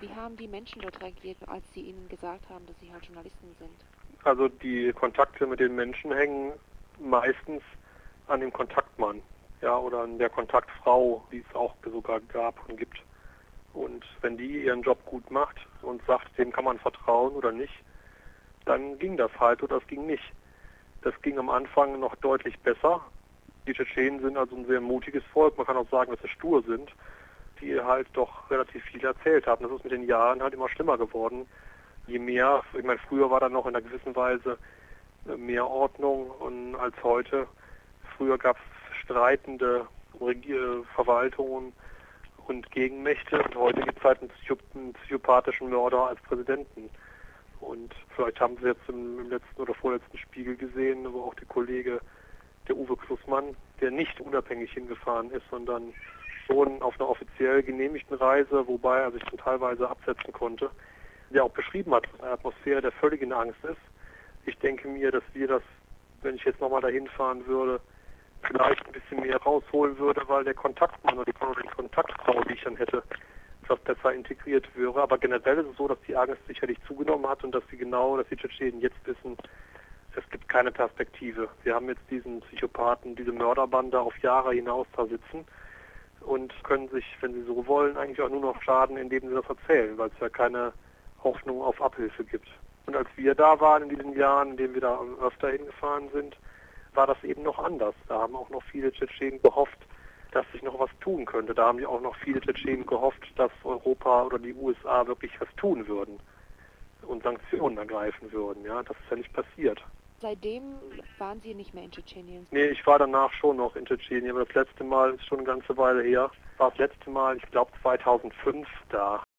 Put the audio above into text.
Wie haben die Menschen dort reagiert, als sie ihnen gesagt haben, dass sie halt Journalisten sind? Also die Kontakte mit den Menschen hängen meistens an dem Kontaktmann, ja, oder an der Kontaktfrau, die es auch sogar gab und gibt. Und wenn die ihren Job gut macht und sagt, dem kann man vertrauen oder nicht, dann ging das halt oder das ging nicht. Das ging am Anfang noch deutlich besser. Die Tschetschenen sind also ein sehr mutiges Volk, man kann auch sagen, dass sie stur sind, die halt doch relativ viel erzählt haben. Das ist mit den Jahren halt immer schlimmer geworden. Je mehr, ich meine, früher war da noch in einer gewissen Weise mehr Ordnung als heute. Früher gab es streitende Verwaltungen und Gegenmächte und heute gibt es halt einen psychopathischen Mörder als Präsidenten. Und vielleicht haben Sie jetzt im letzten oder vorletzten Spiegel gesehen, wo auch der Kollege, der Uwe Klussmann, der nicht unabhängig hingefahren ist, sondern schon auf einer offiziell genehmigten Reise, wobei er sich dann teilweise absetzen konnte, der auch beschrieben hat, dass eine Atmosphäre der völligen Angst ist. Ich denke mir, dass wir das, wenn ich jetzt nochmal dahin fahren würde, vielleicht ein bisschen mehr rausholen würde, weil der Kontaktmann oder die Kontaktfrau, die ich dann hätte, etwas besser integriert wäre. Aber generell ist es so, dass die Angst sicherlich zugenommen hat und dass die Tschetschenen jetzt wissen, es gibt keine Perspektive. Wir haben jetzt diesen Psychopathen, diese Mörderbande auf Jahre hinaus da sitzen und können sich, wenn sie so wollen, eigentlich auch nur noch schaden, indem sie das erzählen, weil es ja keine Hoffnung auf Abhilfe gibt. Und als wir da waren in diesen Jahren, in denen wir da öfter hingefahren sind, war das eben noch anders. Da haben auch noch viele Tschetschenen gehofft, dass sich noch was tun könnte. Da haben ja auch noch viele Tschetschenen gehofft, dass Europa oder die USA wirklich was tun würden und Sanktionen ergreifen würden. Ja, das ist ja nicht passiert. Seitdem waren Sie nicht mehr in Tschetschenien? Nee, ich war danach schon noch in Tschetschenien, aber das letzte Mal ist schon eine ganze Weile her. War das letzte Mal, ich glaube 2005 da.